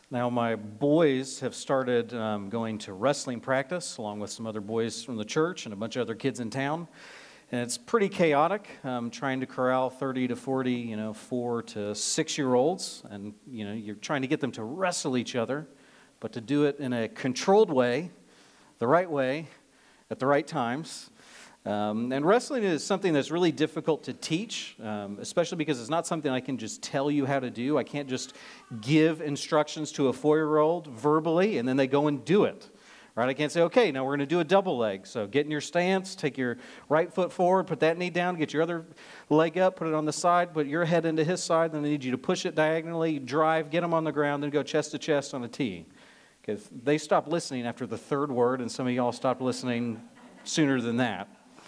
Now, my boys have started going to wrestling practice along with some other boys from the church and a bunch of other kids in town. And it's pretty chaotic trying to corral 30 to 40, 4 to 6-year-olds. And, you're trying to get them to wrestle each other, but to do it in a controlled way, at the right times. And wrestling is something that's really difficult to teach, especially because it's not something I can just tell you how to do. I can't just give instructions to a 4-year-old verbally and then they go and do it. Right? I can't say, okay, now we're going to do a double leg. So get in your stance, take your right foot forward, put that knee down, get your other leg up, put it on the side, put your head into his side, then I need you to push it diagonally, drive, get him on the ground, then go chest to chest on a tee. Because they stopped listening after the third word, and some of y'all stopped listening sooner than that.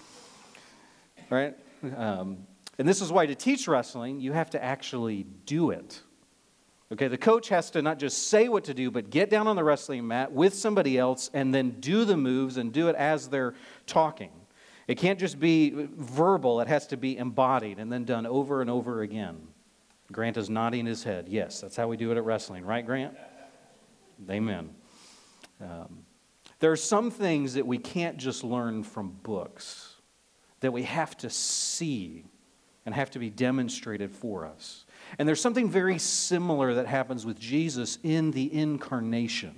Right? And this is why to teach wrestling, you have to actually do it. Okay, the coach has to not just say what to do, but get down on the wrestling mat with somebody else and then do the moves and do it as they're talking. It can't just be verbal, it has to be embodied and then done over and over again. Grant is nodding his head. Yes, that's how we do it at wrestling. Right, Grant? Amen. There are some things that we can't just learn from books, that we have to see and have to be demonstrated for us. And there's something very similar that happens with Jesus in the incarnation.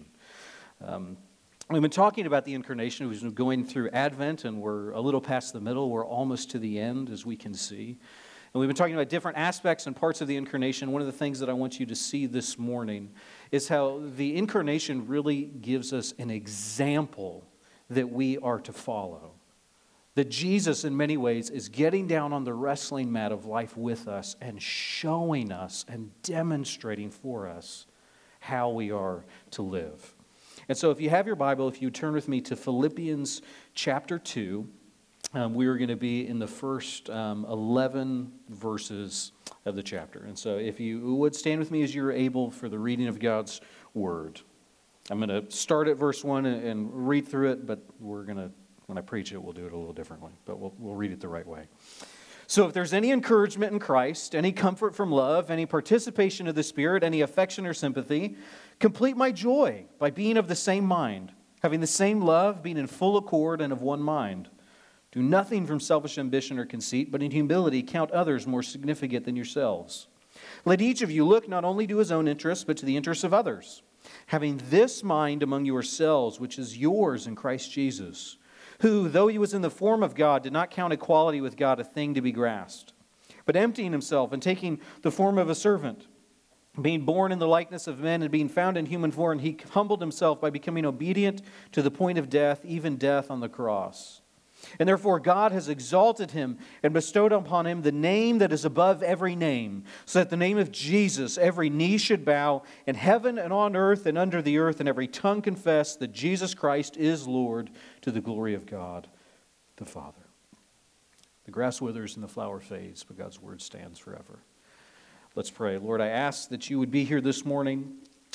We've been talking about the incarnation. We've been going through Advent, and we're a little past the middle. We're almost to the end, as we can see. And we've been talking about different aspects and parts of the incarnation. One of the things that I want you to see this morning is how the incarnation really gives us an example that we are to follow. That Jesus, in many ways, is getting down on the wrestling mat of life with us and showing us and demonstrating for us how we are to live. And so if you have your Bible, if you turn with me to Philippians chapter 2, we are going to be in the first 11 verses of the chapter. And so if you would stand with me as you're able for the reading of God's Word. I'm going to start at verse 1 and read through it, but when I preach it, we'll do it a little differently, but we'll read it the right way. So if there's any encouragement in Christ, any comfort from love, any participation of the Spirit, any affection or sympathy, complete my joy by being of the same mind, having the same love, being in full accord and of one mind. Do nothing from selfish ambition or conceit, but in humility count others more significant than yourselves. Let each of you look not only to his own interests, but to the interests of others, having this mind among yourselves, which is yours in Christ Jesus, who, though he was in the form of God, did not count equality with God a thing to be grasped, but emptying himself and taking the form of a servant, being born in the likeness of men and being found in human form, he humbled himself by becoming obedient to the point of death, even death on the cross. And therefore God has exalted him and bestowed upon him the name that is above every name, so that the name of Jesus every knee should bow in heaven and on earth and under the earth, and every tongue confess that Jesus Christ is Lord, to the glory of God the Father. The grass withers and the flower fades, but God's word stands forever. Let's pray. Lord, I ask that you would be here this morning.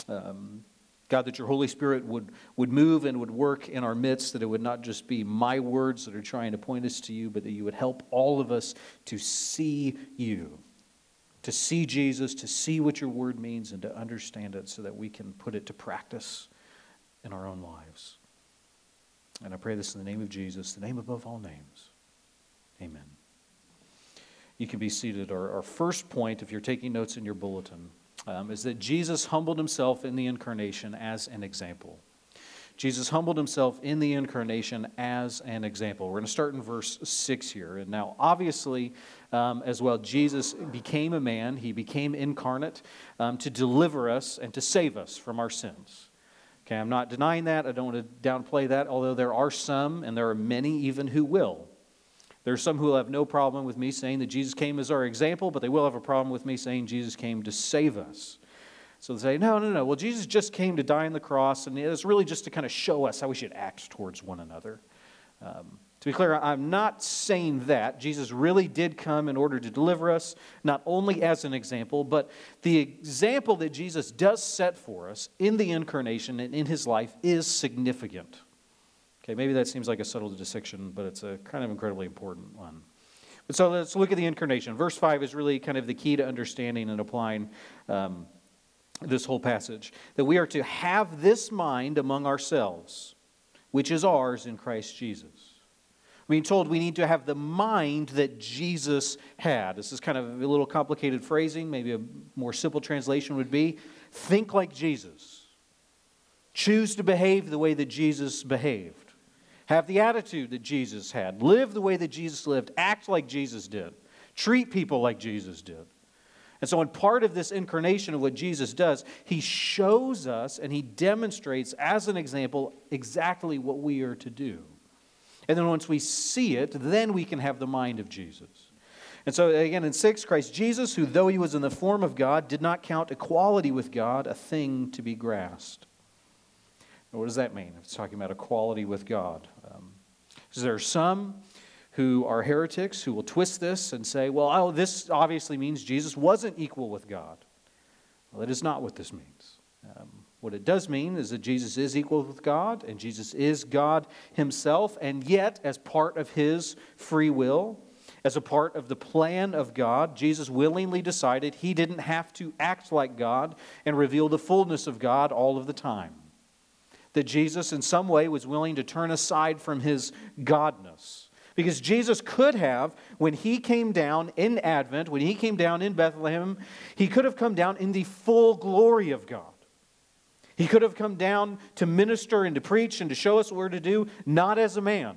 God, that your Holy Spirit would move and would work in our midst, that it would not just be my words that are trying to point us to you, but that you would help all of us to see you, to see Jesus, to see what your word means, and to understand it so that we can put it to practice in our own lives. And I pray this in the name of Jesus, the name above all names. Amen. You can be seated. Our first point, if you're taking notes in your bulletin, is that Jesus humbled himself in the incarnation as an example. Jesus humbled himself in the incarnation as an example. We're going to start in verse 6 here. And now, obviously, as well, Jesus became a man. He became incarnate to deliver us and to save us from our sins. Okay, I'm not denying that. I don't want to downplay that, although there are some, and there are many even who will. There are some who will have no problem with me saying that Jesus came as our example, but they will have a problem with me saying Jesus came to save us. So they say, no. Well, Jesus just came to die on the cross, and it's really just to kind of show us how we should act towards one another. To be clear, I'm not saying that. Jesus really did come in order to deliver us, not only as an example, but the example that Jesus does set for us in the incarnation and in his life is significant. Okay, maybe that seems like a subtle distinction, but it's a kind of incredibly important one. But so let's look at the incarnation. Verse 5 is really kind of the key to understanding and applying this whole passage, that we are to have this mind among ourselves, which is ours in Christ Jesus. We're being told we need to have the mind that Jesus had. This is kind of a little complicated phrasing. Maybe a more simple translation would be, think like Jesus. Choose to behave the way that Jesus behaved. Have the attitude that Jesus had. Live the way that Jesus lived. Act like Jesus did. Treat people like Jesus did. And so in part of this incarnation of what Jesus does, He shows us and He demonstrates as an example exactly what we are to do. And then once we see it, then we can have the mind of Jesus. And so again in 6, Christ Jesus, who though He was in the form of God, did not count equality with God a thing to be grasped. Now, what does that mean? It's talking about equality with God. Because there are some who are heretics who will twist this and say, well, this obviously means Jesus wasn't equal with God. Well, that is not what this means. What it does mean is that Jesus is equal with God, and Jesus is God Himself, and yet, as part of His free will, as a part of the plan of God, Jesus willingly decided He didn't have to act like God and reveal the fullness of God all of the time. That Jesus in some way was willing to turn aside from His godness. Because Jesus could have, when He came down in Advent, when He came down in Bethlehem, He could have come down in the full glory of God. He could have come down to minister and to preach and to show us what we're to do, not as a man.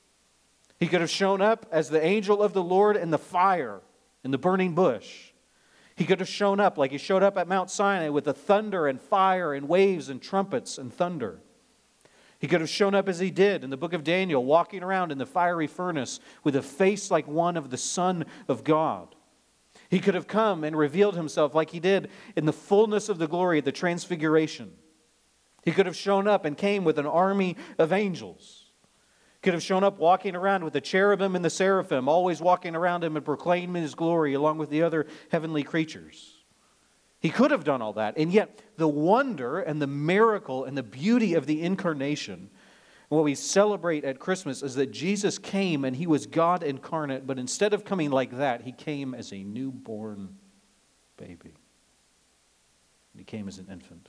He could have shown up as the angel of the Lord in the fire, in the burning bush. He could have shown up like He showed up at Mount Sinai with the thunder and fire and waves and trumpets and thunder. He could have shown up as He did in the book of Daniel, walking around in the fiery furnace with a face like one of the Son of God. He could have come and revealed Himself like He did in the fullness of the glory of the transfiguration. He could have shown up and came with an army of angels. He could have shown up walking around with the cherubim and the seraphim, always walking around Him and proclaiming His glory along with the other heavenly creatures. He could have done all that, and yet the wonder and the miracle and the beauty of the incarnation, and what we celebrate at Christmas, is that Jesus came and He was God incarnate, but instead of coming like that, He came as a newborn baby. He came as an infant.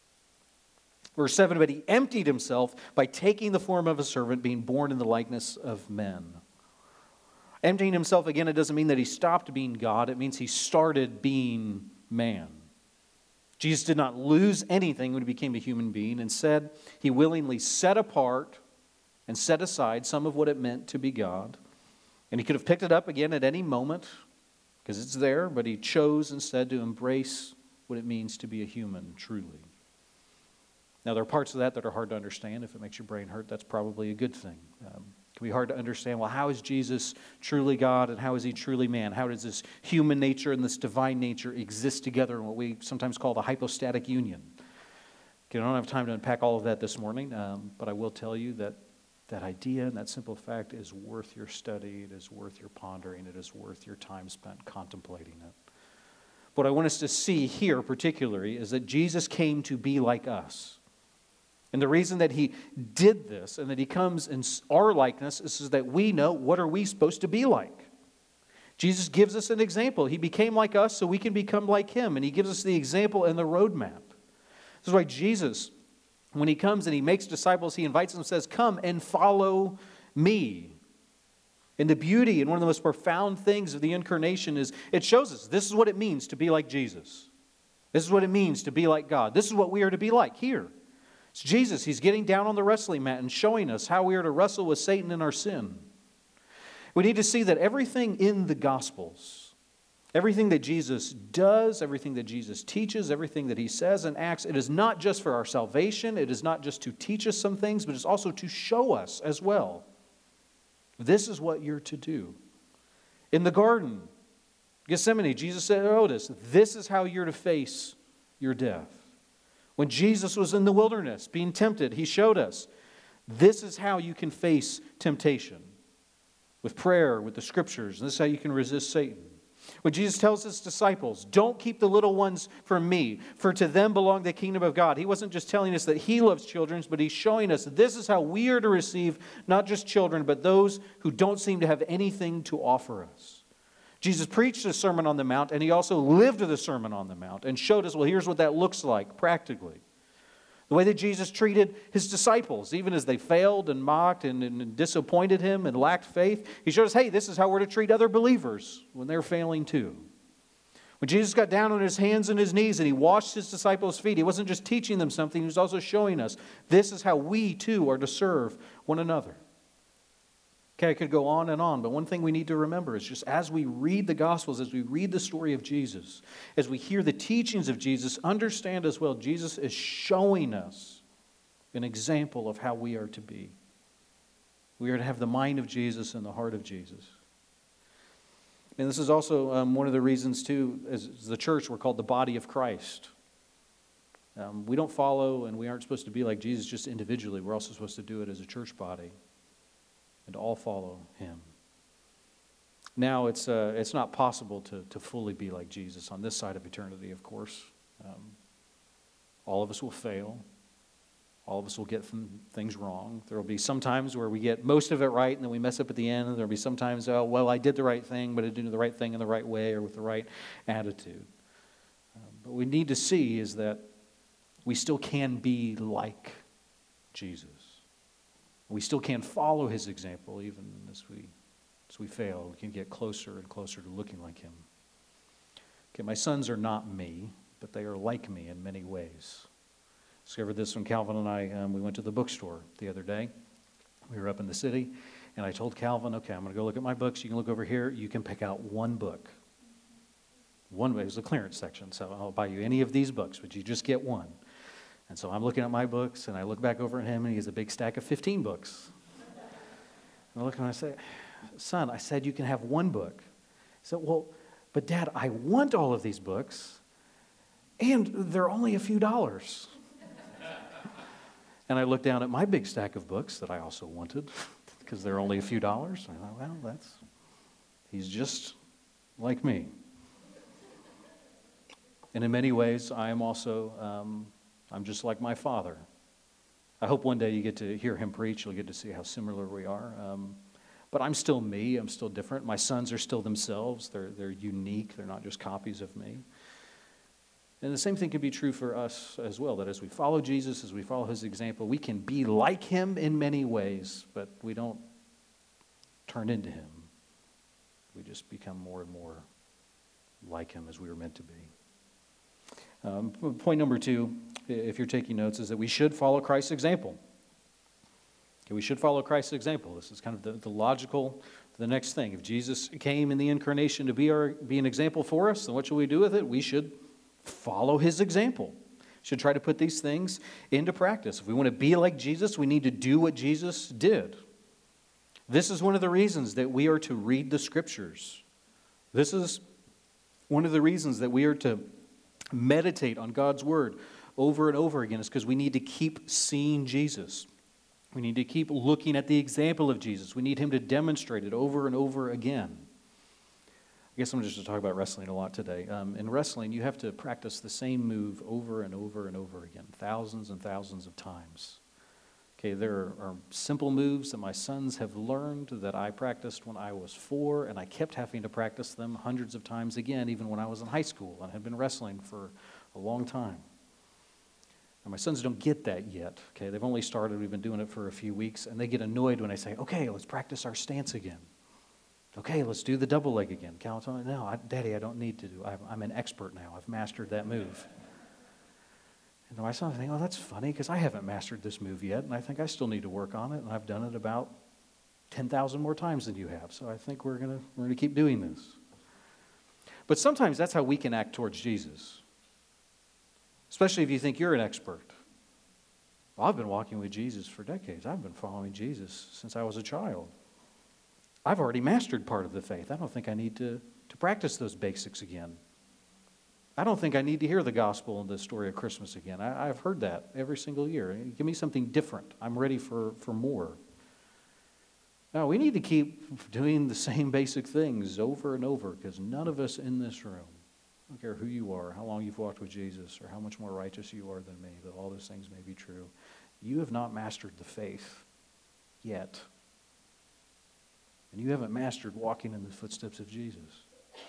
Verse 7, but He emptied Himself by taking the form of a servant, being born in the likeness of men. Emptying Himself, again, it doesn't mean that He stopped being God. It means He started being man. Jesus did not lose anything when He became a human being. Instead, He willingly set apart and set aside some of what it meant to be God. And He could have picked it up again at any moment because it's there, but He chose instead to embrace what it means to be a human, truly. Now, there are parts of that are hard to understand. If it makes your brain hurt, that's probably a good thing. It can be hard to understand, well, how is Jesus truly God and how is He truly man? How does this human nature and this divine nature exist together in what we sometimes call the hypostatic union? Okay, I don't have time to unpack all of that this morning, but I will tell you that that idea and that simple fact is worth your study, it is worth your pondering, it is worth your time spent contemplating it. What I want us to see here particularly is that Jesus came to be like us. And the reason that He did this and that He comes in our likeness is so that we know what are we supposed to be like. Jesus gives us an example. He became like us so we can become like Him. And He gives us the example and the roadmap. This is why Jesus, when He comes and He makes disciples, He invites them and says, come and follow me. And the beauty and one of the most profound things of the incarnation is it shows us this is what it means to be like Jesus. This is what it means to be like God. This is what we are to be like here. It's Jesus. He's getting down on the wrestling mat and showing us how we are to wrestle with Satan in our sin. We need to see that everything in the Gospels, everything that Jesus does, everything that Jesus teaches, everything that He says and acts, it is not just for our salvation, it is not just to teach us some things, but it's also to show us as well. This is what you're to do. In the garden, Gethsemane, Jesus said, notice, this is how you're to face your death. When Jesus was in the wilderness being tempted, He showed us, this is how you can face temptation. With prayer, with the Scriptures, and this is how you can resist Satan. When Jesus tells His disciples, don't keep the little ones from me, for to them belong the kingdom of God. He wasn't just telling us that He loves children, but He's showing us this is how we are to receive not just children, but those who don't seem to have anything to offer us. Jesus preached the Sermon on the Mount, and he also lived the Sermon on the Mount and showed us, well, here's what that looks like practically. The way that Jesus treated his disciples, even as they failed and mocked and disappointed him and lacked faith, he showed us, hey, this is how we're to treat other believers when they're failing too. When Jesus got down on his hands and his knees and he washed his disciples' feet, he wasn't just teaching them something, he was also showing us this is how we too are to serve one another. Okay, I could go on, but one thing we need to remember is just as we read the Gospels, as we read the story of Jesus, as we hear the teachings of Jesus, understand as well, Jesus is showing us an example of how we are to be. We are to have the mind of Jesus and the heart of Jesus. And this is also one of the reasons, too, as the church, we're called the body of Christ. We don't follow, and we aren't supposed to be like Jesus just individually. We're also supposed to do it as a church body and to all follow him. Now, it's not possible to fully be like Jesus on this side of eternity, of course. All of us will fail. All of us will get things wrong. There will be some times where we get most of it right and then we mess up at the end. And there will be some times, oh, well, I did the right thing, but I didn't do the right thing in the right way or with the right attitude. But what we need to see is that we still can be like Jesus. We still can follow his example even as we fail. We can get closer and closer to looking like him. Okay, my sons are not me, but they are like me in many ways. Discovered this when Calvin and I, we went to the bookstore the other day. We were up in the city, and I told Calvin, okay, I'm going to go look at my books. You can look over here. You can pick out one book. One book. It was the clearance section, so I'll buy you any of these books, but you just get one. And so I'm looking at my books, and I look back over at him, and he has a big stack of 15 books. And I look and I say, son, I said you can have one book. He said, well, but Dad, I want all of these books, and they're only a few dollars. And I looked down at my big stack of books that I also wanted because they're only a few dollars. I thought, well, he's just like me. And in many ways, I am also, I'm just like my father. I hope one day you get to hear him preach. You'll get to see how similar we are. But I'm still me. I'm still different. My sons are still themselves. They're unique. They're not just copies of me. And the same thing can be true for us as well, that as we follow Jesus, as we follow his example, we can be like him in many ways, but we don't turn into him. We just become more and more like him as we were meant to be. Point number 2, if you're taking notes, is that we should follow Christ's example. Okay, we should follow Christ's example. This is kind of the logical, the next thing. If Jesus came in the incarnation to be an example for us, then what should we do with it? We should follow his example. Should try to put these things into practice. If we want to be like Jesus, we need to do what Jesus did. This is one of the reasons that we are to read the Scriptures. This is one of the reasons that we are to meditate on God's Word over and over again, is because we need to keep seeing Jesus. We need to keep looking at the example of Jesus. We need him to demonstrate it over and over again. I guess I'm just going to talk about wrestling a lot today. In wrestling, you have to practice the same move over and over and over again, thousands and thousands of times. Okay, there are simple moves that my sons have learned that I practiced when I was 4, and I kept having to practice them hundreds of times again, even when I was in high school and had been wrestling for a long time. And my sons don't get that yet. Okay, they've only started. We've been doing it for a few weeks, and they get annoyed when I say, okay, let's practice our stance again. Okay, let's do the double leg again. Cal told me, no, Daddy, I don't need to do. I'm an expert now. I've mastered that move. And my son thinking, oh, that's funny because I haven't mastered this move yet, and I think I still need to work on it, and I've done it about 10,000 more times than you have. So I think we're gonna keep doing this. But sometimes that's how we can act towards Jesus, especially if you think you're an expert. Well, I've been walking with Jesus for decades. I've been following Jesus since I was a child. I've already mastered part of the faith. I don't think I need to practice those basics again. I don't think I need to hear the gospel and the story of Christmas again. I've heard that every single year. Give me something different. I'm ready for more. No, we need to keep doing the same basic things over and over because none of us in this room, I don't care who you are, how long you've walked with Jesus, or how much more righteous you are than me, but all those things may be true. You have not mastered the faith yet. And you haven't mastered walking in the footsteps of Jesus.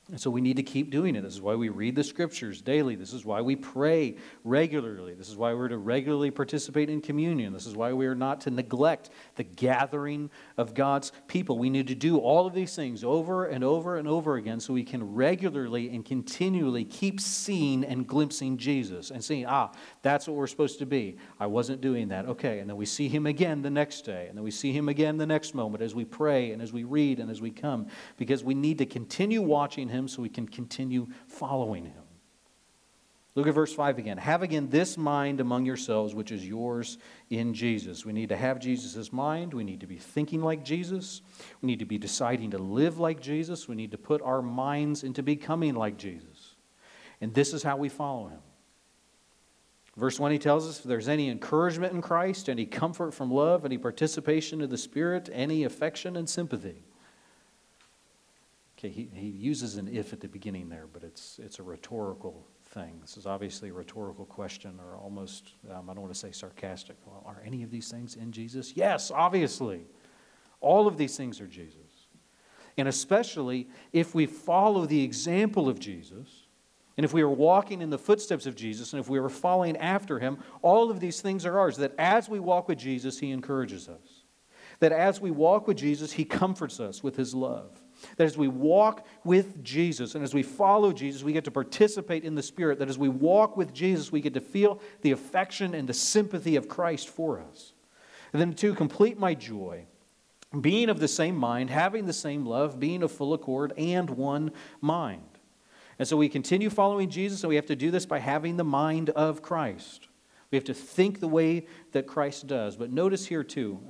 And so we need to keep doing it. This is why we read the Scriptures daily. This is why we pray regularly. This is why we're to regularly participate in communion. This is why we are not to neglect the gathering of God's people. We need to do all of these things over and over and over again so we can regularly and continually keep seeing and glimpsing Jesus and seeing, that's what we're supposed to be. I wasn't doing that. Okay, and then we see Him again the next day, and then we see Him again the next moment as we pray and as we read and as we come, because we need to continue watching Him so we can continue following Him. Look at verse 5 again. Have again this mind among yourselves, which is yours in Jesus. We need to have Jesus' mind. We need to be thinking like Jesus. We need to be deciding to live like Jesus. We need to put our minds into becoming like Jesus. And this is how we follow Him. Verse 1, he tells us, if there's any encouragement in Christ, any comfort from love, any participation in the Spirit, any affection and sympathy. Okay, he uses an if at the beginning there, but it's a rhetorical thing. This is obviously a rhetorical question, or almost, I don't want to say sarcastic. Well, are any of these things in Jesus? Yes, obviously. All of these things are Jesus. And especially if we follow the example of Jesus, and if we are walking in the footsteps of Jesus, and if we are following after Him, all of these things are ours. That as we walk with Jesus, He encourages us. That as we walk with Jesus, He comforts us with His love. That as we walk with Jesus and as we follow Jesus, we get to participate in the Spirit. That as we walk with Jesus, we get to feel the affection and the sympathy of Christ for us. And then to complete my joy, being of the same mind, having the same love, being of full accord, and one mind. And so we continue following Jesus, and we have to do this by having the mind of Christ. We have to think the way that Christ does. But notice here too,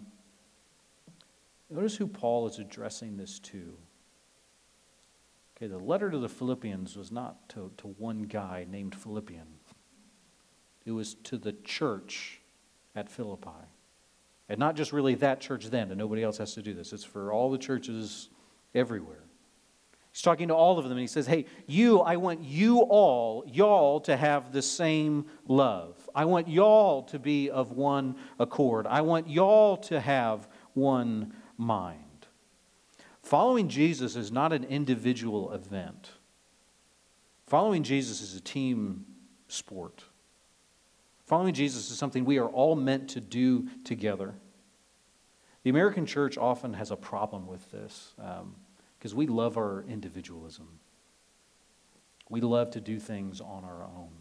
notice who Paul is addressing this to. Okay, the letter to the Philippians was not to one guy named Philippian. It was to the church at Philippi. And not just really that church then, and nobody else has to do this. It's for all the churches everywhere. He's talking to all of them, and he says, hey, I want you all, y'all, to have the same love. I want y'all to be of one accord. I want y'all to have one mind. Following Jesus is not an individual event. Following Jesus is a team sport. Following Jesus is something we are all meant to do together. The American church often has a problem with this because we love our individualism. We love to do things on our own.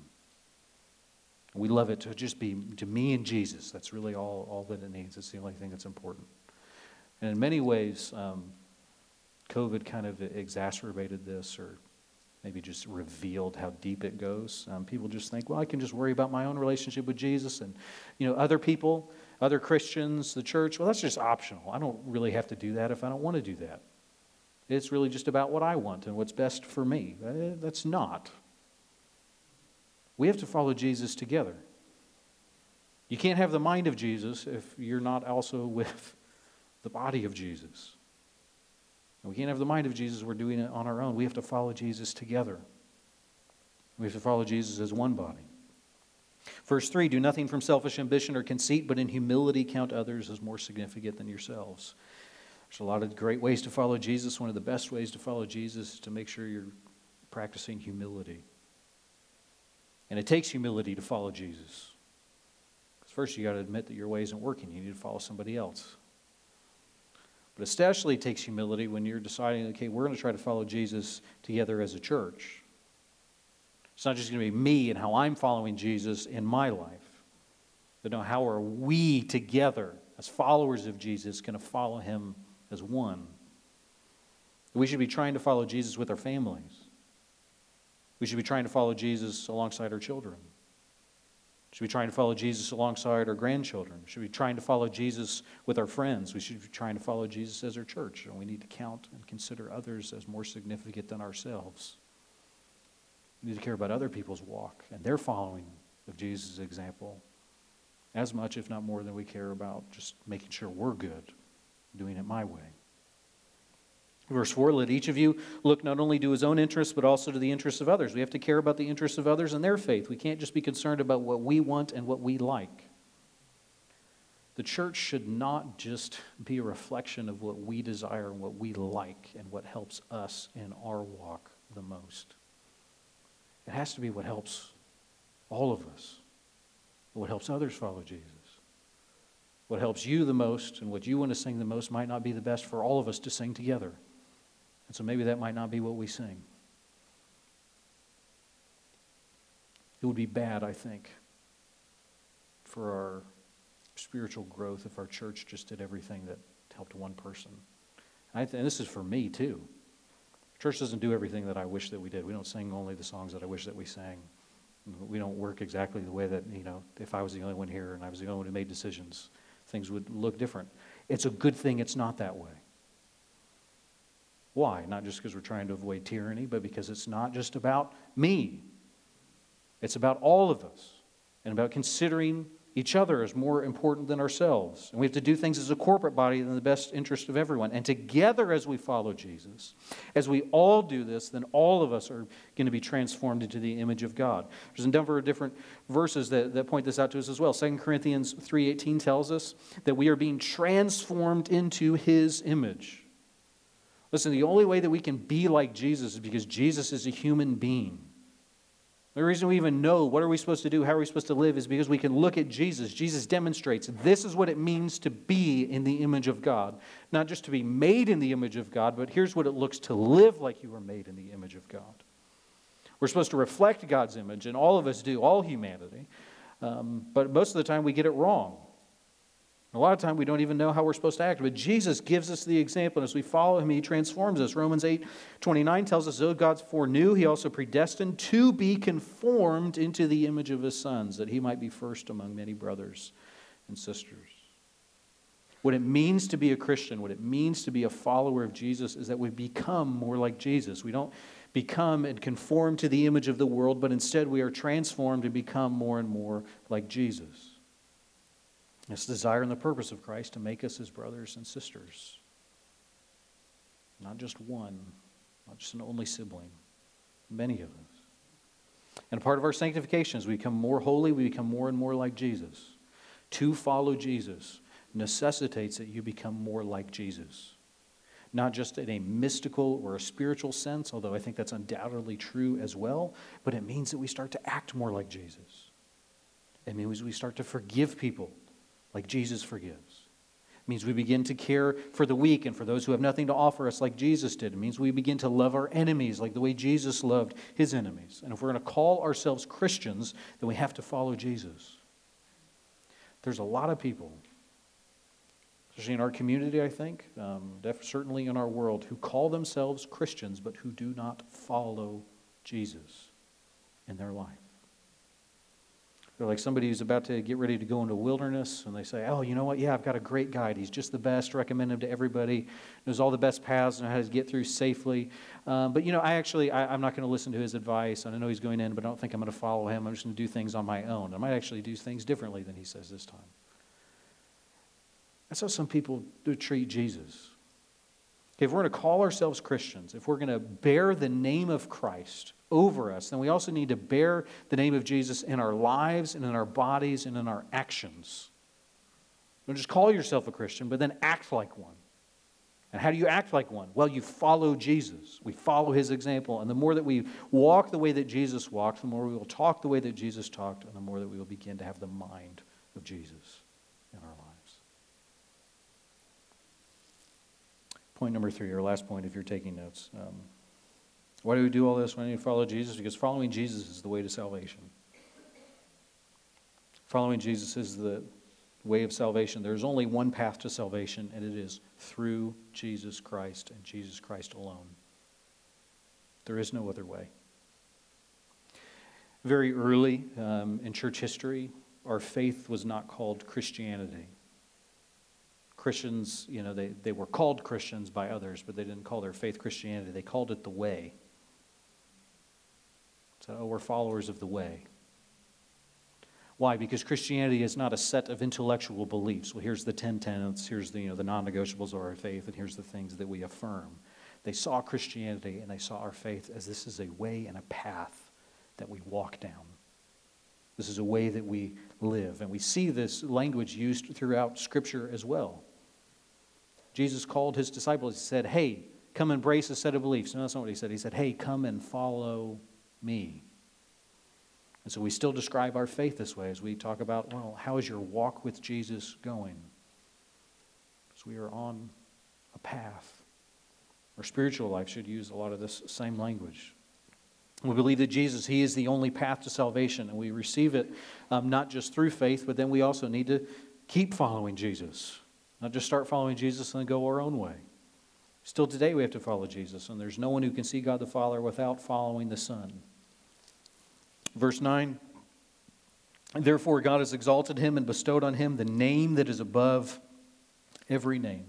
We love it to just be to me and Jesus. That's really all that it needs. It's the only thing that's important. And in many ways, COVID kind of exacerbated this, or maybe just revealed how deep it goes. People just think, well, I can just worry about my own relationship with Jesus, and other people, other Christians, the church. Well, that's just optional. I don't really have to do that if I don't want to do that. It's really just about what I want and what's best for me. That's not. We have to follow Jesus together. You can't have the mind of Jesus if you're not also with the body of Jesus. And we can't have the mind of Jesus if we're doing it on our own. We have to follow Jesus together. We have to follow Jesus as one body. Verse 3, do nothing from selfish ambition or conceit, but in humility count others as more significant than yourselves. There's a lot of great ways to follow Jesus. One of the best ways to follow Jesus is to make sure you're practicing humility. And it takes humility to follow Jesus. Because first you got to admit that your way isn't working. You need to follow somebody else. But especially it takes humility when you're deciding, okay, we're going to try to follow Jesus together as a church. It's not just going to be me and how I'm following Jesus in my life. But no, how are we together as followers of Jesus going to follow Him as one? We should be trying to follow Jesus with our families. We should be trying to follow Jesus alongside our children. We should be trying to follow Jesus alongside our grandchildren. We should be trying to follow Jesus with our friends. We should be trying to follow Jesus as our church. And we need to count and consider others as more significant than ourselves. We need to care about other people's walk and their following of Jesus' example as much, if not more, than we care about just making sure we're good, doing it my way. Verse 4, let each of you look not only to his own interests, but also to the interests of others. We have to care about the interests of others and their faith. We can't just be concerned about what we want and what we like. The church should not just be a reflection of what we desire and what we like and what helps us in our walk the most. It has to be what helps all of us, what helps others follow Jesus. What helps you the most and what you want to sing the most might not be the best for all of us to sing together. And so maybe that might not be what we sing. It would be bad, I think, for our spiritual growth if our church just did everything that helped one person. And this is for me too. Church doesn't do everything that I wish that we did. We don't sing only the songs that I wish that we sang. We don't work exactly the way that, if I was the only one here and I was the only one who made decisions, things would look different. It's a good thing it's not that way. Why? Not just because we're trying to avoid tyranny, but because it's not just about me. It's about all of us and about considering each other as more important than ourselves. And we have to do things as a corporate body in the best interest of everyone. And together as we follow Jesus, as we all do this, then all of us are going to be transformed into the image of God. There's a number of different verses that point this out to us as well. 2 Corinthians 3:18 tells us that we are being transformed into His image. Listen, the only way that we can be like Jesus is because Jesus is a human being. The reason we even know what are we supposed to do, how are we supposed to live, is because we can look at Jesus. Jesus demonstrates this is what it means to be in the image of God. Not just to be made in the image of God, but here's what it looks to live like you are made in the image of God. We're supposed to reflect God's image, and all of us do, all humanity. But most of the time we get it wrong. A lot of time we don't even know how we're supposed to act. But Jesus gives us the example. And as we follow Him, He transforms us. Romans 8:29 tells us, though God foreknew, He also predestined to be conformed into the image of His sons, that He might be first among many brothers and sisters. What it means to be a Christian, what it means to be a follower of Jesus, is that we become more like Jesus. We don't become and conform to the image of the world, but instead we are transformed and become more and more like Jesus. It's the desire and the purpose of Christ to make us His brothers and sisters. Not just one, not just an only sibling, many of us. And part of our sanctification, as we become more holy, we become more and more like Jesus. To follow Jesus necessitates that you become more like Jesus. Not just in a mystical or a spiritual sense, although I think that's undoubtedly true as well, but it means that we start to act more like Jesus. It means we start to forgive people like Jesus forgives. It means we begin to care for the weak and for those who have nothing to offer us like Jesus did. It means we begin to love our enemies like the way Jesus loved His enemies. And if we're going to call ourselves Christians, then we have to follow Jesus. There's a lot of people, especially in our community, I think, certainly in our world, who call themselves Christians but who do not follow Jesus in their life. They're like somebody who's about to get ready to go into wilderness, and they say, oh, you know what? Yeah, I've got a great guide. He's just the best. Recommend him to everybody. Knows all the best paths and how to get through safely. But, I'm not going to listen to his advice. And I know he's going in, but I don't think I'm going to follow him. I'm just going to do things on my own. I might actually do things differently than he says this time. That's how some people do treat Jesus. If we're going to call ourselves Christians, if we're going to bear the name of Christ over us, then we also need to bear the name of Jesus in our lives and in our bodies and in our actions. Don't just call yourself a Christian, but then act like one. And how do you act like one? Well, you follow Jesus. We follow His example. And the more that we walk the way that Jesus walked, the more we will talk the way that Jesus talked, and the more that we will begin to have the mind of Jesus in our lives. Point number 3, or last point if you're taking notes. Why do we do all this? Why do we follow Jesus? Because following Jesus is the way to salvation. Following Jesus is the way of salvation. There's only one path to salvation, and it is through Jesus Christ and Jesus Christ alone. There is no other way. Very early in church history, our faith was not called Christianity. Christians, they were called Christians by others, but they didn't call their faith Christianity. They called it the way. So, we're followers of the way. Why? Because Christianity is not a set of intellectual beliefs. Well, here's the 10 tenets, here's the non-negotiables of our faith, and here's the things that we affirm. They saw Christianity and they saw our faith as this is a way and a path that we walk down. This is a way that we live. And we see this language used throughout Scripture as well. Jesus called his disciples. He said, hey, come embrace a set of beliefs. No, that's not what he said. He said, hey, come and follow me. And so we still describe our faith this way as we talk about, well, how is your walk with Jesus going? Because we are on a path. Our spiritual life should use a lot of this same language. We believe that Jesus, he is the only path to salvation, and we receive it not just through faith, but then we also need to keep following Jesus. Not just start following Jesus and then go our own way. Still today we have to follow Jesus, and there's no one who can see God the Father without following the Son. Verse 9, therefore God has exalted him and bestowed on him the name that is above every name.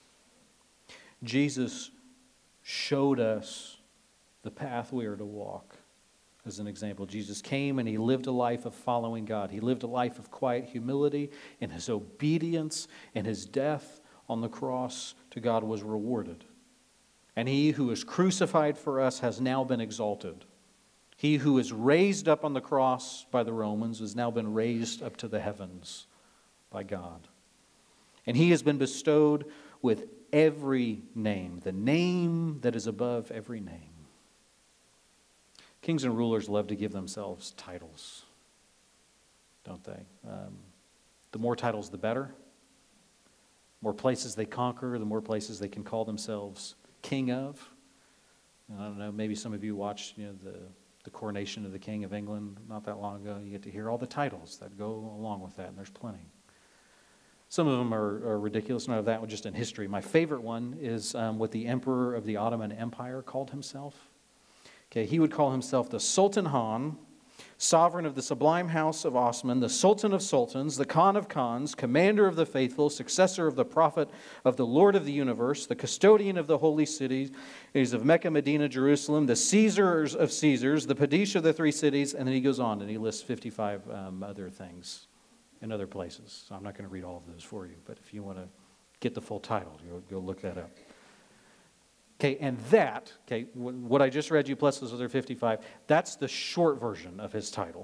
Jesus showed us the path we are to walk. As an example, Jesus came and he lived a life of following God. He lived a life of quiet humility, and his obedience and his death on the cross to God was rewarded. And he who is crucified for us has now been exalted. He who is raised up on the cross by the Romans has now been raised up to the heavens by God. And he has been bestowed with every name, the name that is above every name. Kings and rulers love to give themselves titles, don't they? The more titles, the better. The more places they conquer, the more places they can call themselves king of. And I don't know, maybe some of you watched the coronation of the King of England not that long ago. You get to hear all the titles that go along with that, and there's plenty. Some of them are ridiculous, none of that one just in history. My favorite one is what the Emperor of the Ottoman Empire called himself. Okay, he would call himself the Sultan Han, sovereign of the sublime house of Osman, the Sultan of sultans, the Khan of khans, commander of the faithful, successor of the prophet of the Lord of the universe, the custodian of the holy cities of Mecca, Medina, Jerusalem, the Caesars of Caesars, the Padish of the three cities, and then he goes on and he lists 55 other things in other places. So I'm not going to read all of those for you, but if you want to get the full title, go look that up. Okay, and that, what I just read you plus those other 55, that's the short version of his title.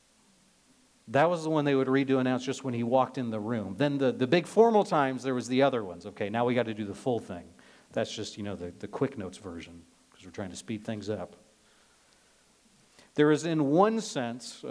That was the one they would read to announce just when he walked in the room. Then the big formal times, there was the other ones. Okay, now we got to do the full thing. That's just, the quick notes version, because we're trying to speed things up. There is, in one sense,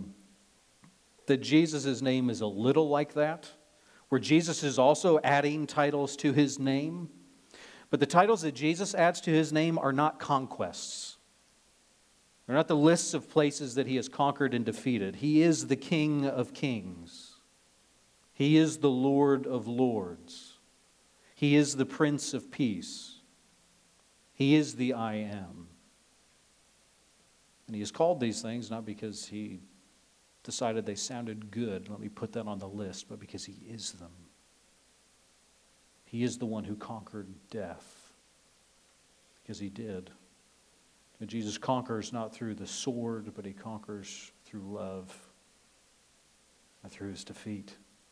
that Jesus' name is a little like that, where Jesus is also adding titles to his name. But the titles that Jesus adds to his name are not conquests. They're not the lists of places that he has conquered and defeated. He is the King of kings. He is the Lord of lords. He is the Prince of peace. He is the I am. And he is called these things not because he decided they sounded good, let me put that on the list, but because he is them. He is the one who conquered death, because he did. And Jesus conquers not through the sword, but he conquers through love and through his defeat.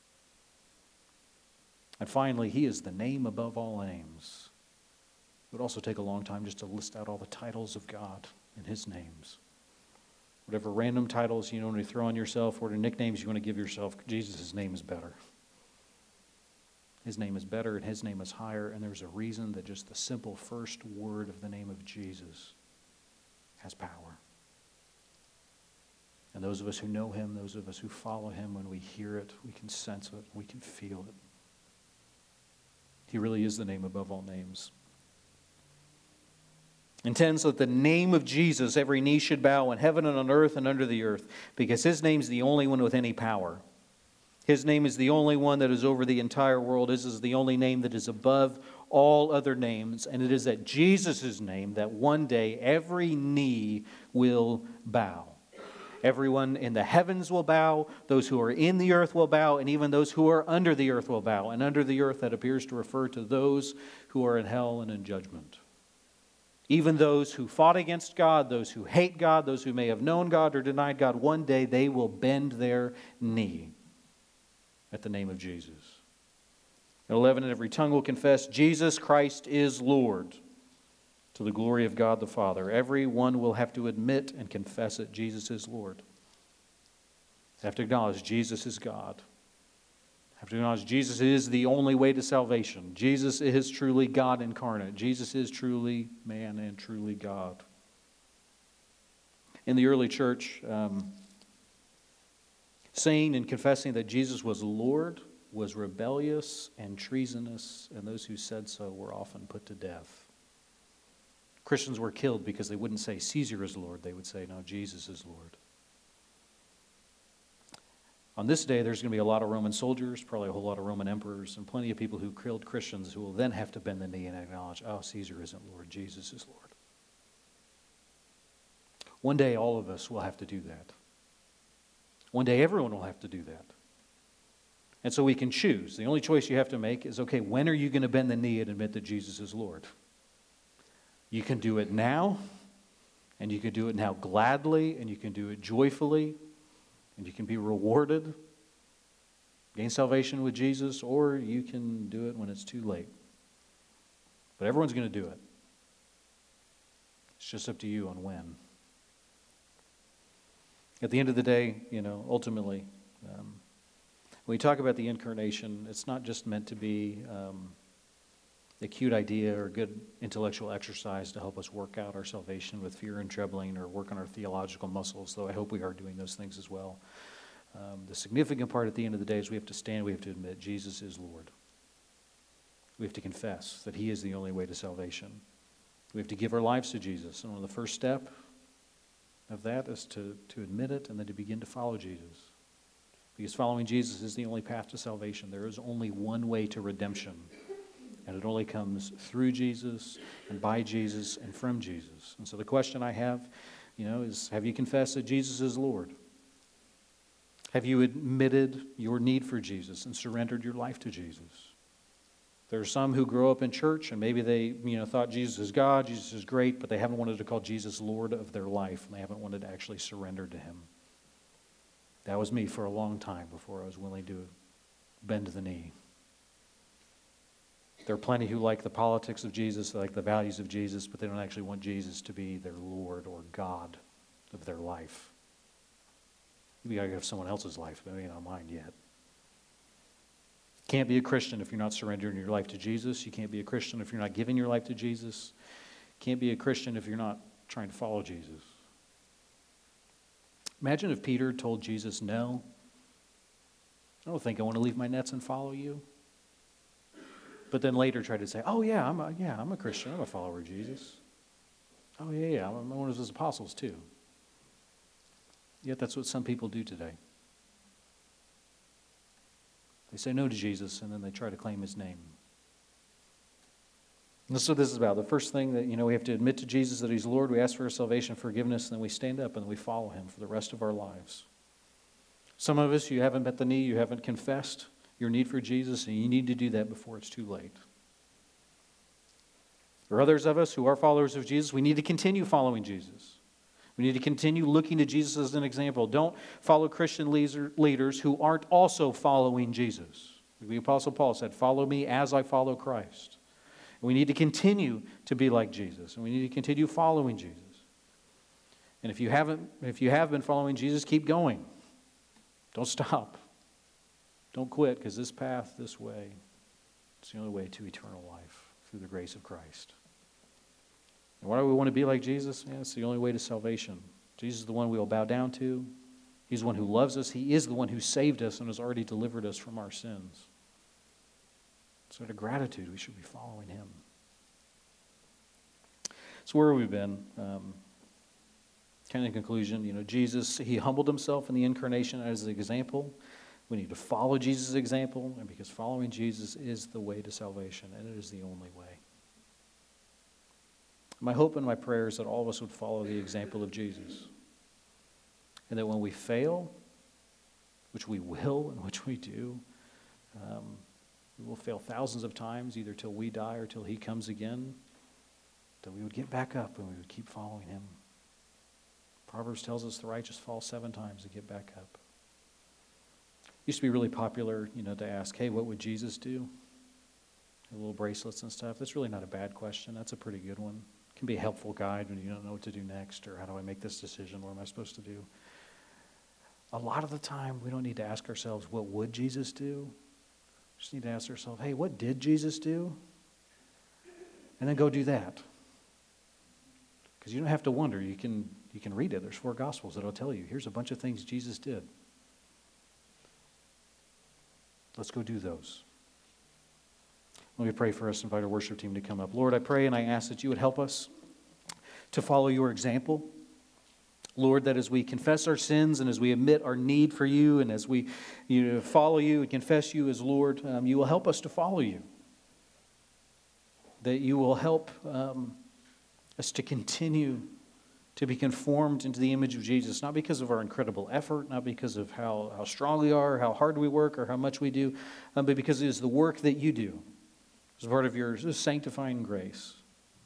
And finally, he is the name above all names. It would also take a long time just to list out all the titles of God and his names. Whatever random titles you want to throw on yourself, or nicknames you want to give yourself, Jesus' name is better. His name is better and his name is higher, and there's a reason that just the simple first word of the name of Jesus has power. And those of us who know him, those of us who follow him, when we hear it, we can sense it, we can feel it. He really is the name above all names. And 10, so that the name of Jesus every knee should bow in heaven and on earth and under the earth, because his name is the only one with any power. His name is the only one that is over the entire world. His is the only name that is above all other names. And it is at Jesus' name that one day every knee will bow. Everyone in the heavens will bow, those who are in the earth will bow, and even those who are under the earth will bow. And under the earth, that appears to refer to those who are in hell and in judgment. Even those who fought against God, those who hate God, those who may have known God or denied God, one day they will bend their knee at the name of Jesus. At 11, and every tongue will confess Jesus Christ is Lord, to the glory of God the Father. Everyone will have to admit and confess that Jesus is Lord. I have to acknowledge Jesus is God. I have to acknowledge Jesus is the only way to salvation. Jesus is truly God incarnate. Jesus is truly man and truly God. In the early church, saying and confessing that Jesus was Lord was rebellious and treasonous, and those who said so were often put to death. Christians were killed because they wouldn't say Caesar is Lord. They would say, no, Jesus is Lord. On this day, there's going to be a lot of Roman soldiers, probably a whole lot of Roman emperors, and plenty of people who killed Christians who will then have to bend the knee and acknowledge, oh, Caesar isn't Lord, Jesus is Lord. One day, all of us will have to do that. One day, everyone will have to do that. And so we can choose. The only choice you have to make is, okay, when are you going to bend the knee and admit that Jesus is Lord? You can do it now, and you can do it now gladly, and you can do it joyfully, and you can be rewarded, gain salvation with Jesus, or you can do it when it's too late. But everyone's going to do it. It's just up to you on when. At the end of the day, ultimately, when we talk about the incarnation, it's not just meant to be a cute idea or good intellectual exercise to help us work out our salvation with fear and trembling or work on our theological muscles, though I hope we are doing those things as well. The significant part at the end of the day is we have to stand, we have to admit Jesus is Lord. We have to confess that He is the only way to salvation. We have to give our lives to Jesus, and one of the first step of that is to admit it and then to begin to follow Jesus. Because following Jesus is the only path to salvation. There is only one way to redemption. And it only comes through Jesus and by Jesus and from Jesus. And so the question I have, is have you confessed that Jesus is Lord? Have you admitted your need for Jesus and surrendered your life to Jesus? There are some who grow up in church and maybe they, thought Jesus is God, Jesus is great, but they haven't wanted to call Jesus Lord of their life, and they haven't wanted to actually surrender to Him. That was me for a long time before I was willing to bend the knee. There are plenty who like the politics of Jesus, they like the values of Jesus, but they don't actually want Jesus to be their Lord or God of their life. Maybe I have someone else's life, but maybe not mine yet. You can't be a Christian if you're not surrendering your life to Jesus. You can't be a Christian if you're not giving your life to Jesus. You can't be a Christian if you're not trying to follow Jesus. Imagine if Peter told Jesus, no, I don't think I want to leave my nets and follow you. But then later tried to say, oh yeah, I'm a Christian, I'm a follower of Jesus. Oh yeah, I'm one of His apostles too. Yet that's what some people do today. They say no to Jesus and then they try to claim His name. And that's what this is about. The first thing that, we have to admit to Jesus that He's Lord, we ask for His salvation, forgiveness, and then we stand up and we follow Him for the rest of our lives. Some of us, you haven't bent the knee, you haven't confessed your need for Jesus, and you need to do that before it's too late. There are others of us who are followers of Jesus. We need to continue following Jesus. We need to continue looking to Jesus as an example. Don't follow Christian leaders who aren't also following Jesus. The Apostle Paul said, follow me as I follow Christ. And we need to continue to be like Jesus, and we need to continue following Jesus. And if you have been following Jesus, keep going. Don't stop. Don't quit, because this path, this way, it's the only way to eternal life through the grace of Christ. And why do we want to be like Jesus? Yeah, it's the only way to salvation. Jesus is the one we will bow down to. He's the one who loves us. He is the one who saved us and has already delivered us from our sins. So out of gratitude, we should be following Him. So where have we been? Kind of in conclusion, Jesus, He humbled Himself in the incarnation as an example. We need to follow Jesus' example, and because following Jesus is the way to salvation, and it is the only way. My hope and my prayer is that all of us would follow the example of Jesus, and that when we fail, which we will and which we do, we will fail thousands of times, either till we die or till He comes again, that we would get back up and we would keep following Him. Proverbs tells us the righteous fall 7 times to get back up. It used to be really popular, to ask, hey, what would Jesus do? Little bracelets and stuff. That's really not a bad question. That's a pretty good one. It can be a helpful guide when you don't know what to do next, or how do I make this decision? What am I supposed to do? a lot of the time we don't need to ask ourselves, what would Jesus do? We just need to ask ourselves, hey, what did Jesus do? And then go do that. Because you don't have to wonder. You can read it. There's 4 Gospels that'll tell you, here's a bunch of things Jesus did. Let's go do those. Let me pray for us, invite our worship team to come up. Lord, I pray and I ask that you would help us to follow your example. Lord, that as we confess our sins and as we admit our need for you and as we follow you and confess you as Lord, you will help us to follow you. That you will help us to continue to be conformed into the image of Jesus, not because of our incredible effort, not because of how strong we are, how hard we work, or how much we do, but because it is the work that you do as part of your sanctifying grace.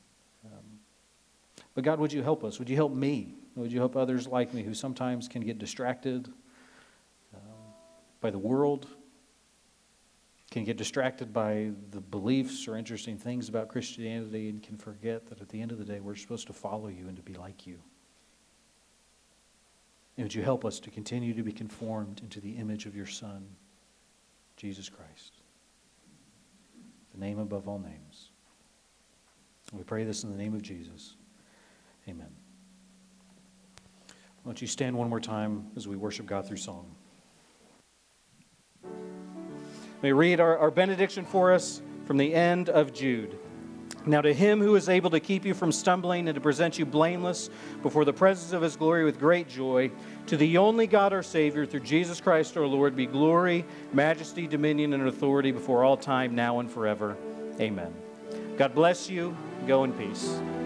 But God, would you help us? Would you help me? Would you help others like me who sometimes can get distracted by the world, can get distracted by the beliefs or interesting things about Christianity, and can forget that at the end of the day, we're supposed to follow you and to be like you. And would you help us to continue to be conformed into the image of your Son, Jesus Christ, the name above all names. We pray this in the name of Jesus. Amen. Why don't you stand one more time as we worship God through song. Let me read our benediction for us from the end of Jude. Now to him who is able to keep you from stumbling and to present you blameless before the presence of his glory with great joy, to the only God our Savior, through Jesus Christ our Lord, be glory, majesty, dominion, and authority before all time, now and forever. Amen. God bless you. Go in peace.